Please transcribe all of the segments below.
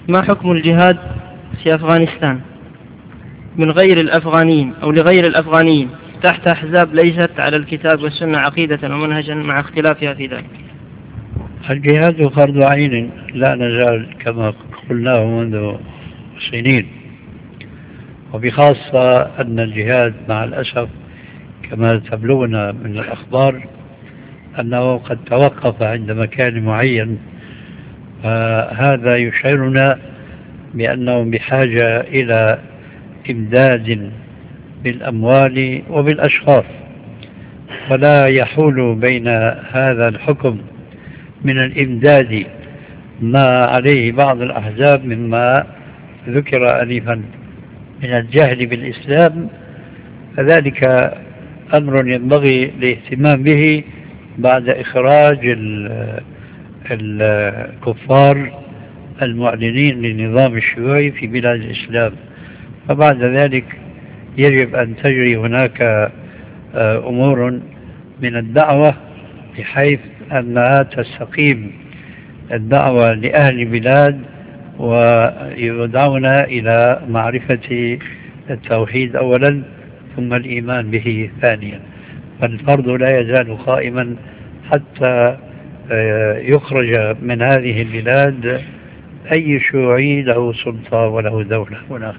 ما حكم الجهاد في أفغانستان من غير الأفغانيين أو لغير الأفغانيين تحت أحزاب ليست على الكتاب والسنة عقيدة ومنهجا مع اختلافها في ذلك؟ الجهاد فرض عين لا نزال كما قلناه منذ سنين، وبخاصة أن الجهاد مع الأسف كما تبلغنا من الأخبار أنه قد توقف عند مكان معين. هذا يشعرنا بأنهم بحاجة إلى إمداد بالأموال وبالأشخاص، ولا يحول بين هذا الحكم من الإمداد ما عليه بعض الأحزاب مما ذكر آنفا من الجهل بالإسلام، فذلك أمر ينبغي الاهتمام به بعد إخراج الكفار المعلنين للنظام الشيوعي في بلاد الإسلام. فبعد ذلك يجب أن تجري هناك أمور من الدعوة بحيث أنها تستقيم الدعوة لأهل البلاد ويدعونا إلى معرفة التوحيد أولا ثم الإيمان به ثانيا. فالفرض لا يزال قائما حتى يخرج من هذه البلاد أي شيوعي له سلطة وله دولة هناك.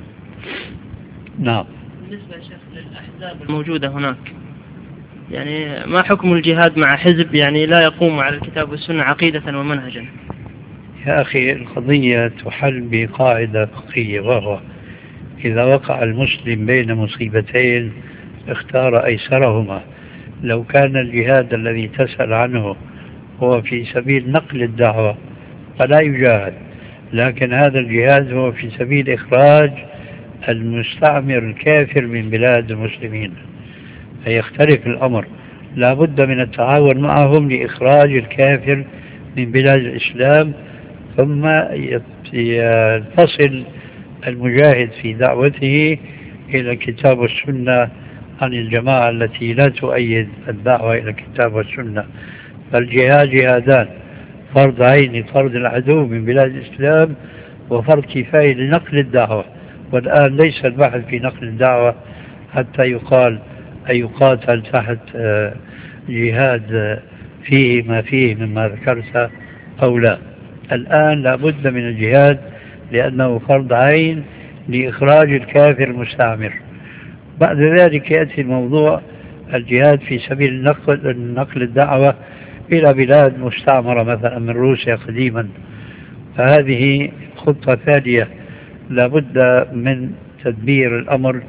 نعم. بالنسبة يا شيخ للأحزاب الموجودة هناك، يعني ما حكم الجهاد مع حزب يعني لا يقوم على الكتاب والسنة عقيدة ومنهجا؟ يا أخي القضية تحل بقاعدة فقهية، وهو إذا وقع المسلم بين مصيبتين اختار أيسرهما. لو كان الجهاد الذي تسأل عنه هو في سبيل نقل الدعوة فلا يجاهد، لكن هذا الجهاد هو في سبيل إخراج المستعمر الكافر من بلاد المسلمين، فيختلف الأمر. لا بد من التعاون معهم لإخراج الكافر من بلاد الإسلام، ثم يتصل المجاهد في دعوته إلى الكتاب والسنة عن الجماعة التي لا تؤيد الدعوة إلى الكتاب والسنة. فالجهاد جهادان: فرض عين فرض العدو من بلاد الإسلام، وفرض كفاية لنقل الدعوة. والآن ليس البحث في نقل الدعوة حتى يقال أن يقاتل تحت جهاد فيه ما فيه مما ذكرت أو لا. الآن لا بد من الجهاد لأنه فرض عين لإخراج الكافر المستعمر. بعد ذلك يأتي الموضوع الجهاد في سبيل نقل الدعوة إلى بلاد مستعمرة مثلا من روسيا قديما، فهذه خطة ثانية لا بد من تدبير الأمر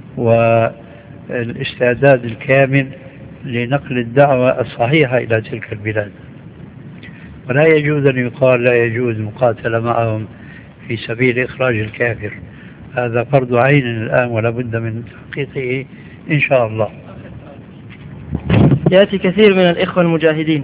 والاستعداد الكامل لنقل الدعوة الصحيحة إلى تلك البلاد. ولا يجوز أن يقال لا يجوز مقاتلة معهم في سبيل إخراج الكافر، هذا فرض عين الآن ولا بد من تحقيقه إن شاء الله. يأتي كثير من الإخوة المجاهدين